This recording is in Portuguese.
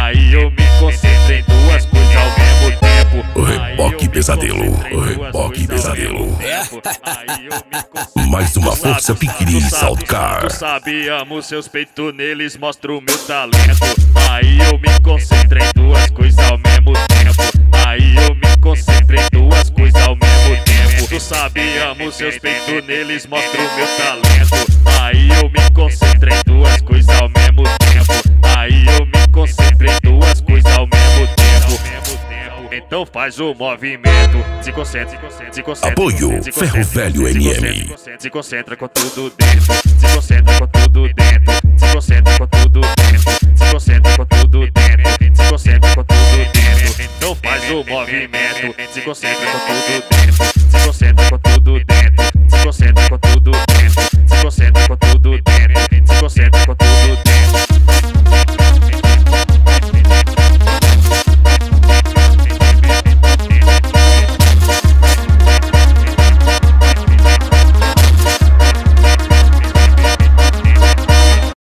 Aí eu me concentro em duas coisas ao mesmo tempo. O Reboque Pesadelo, o Reboque Pesadelo. Mais uma força Piquiri Saltcar. Tu sabe, amo seus peitos, neles mostro o meu talento. Aí eu me concentro em duas coisas ao mesmo tempo. Aí eu me concentro em duas coisas ao mesmo tempo. Tu sabe, amo seus peitos, neles mostro o meu talento. Aí eu me concentro em duas coisas ao mesmo tempo. Aí eu me concentro em duas coisas ao mesmo tempo. Então faz o movimento, se concentra, se concentra. Apoio Ferro Velho NM. Se concentra com tudo dentro, se concentra com tudo dentro, se concentra com tudo dentro, se concentra com tudo dentro, se concentra com tudo dentro. Então faz o movimento, se concentra com tudo dentro.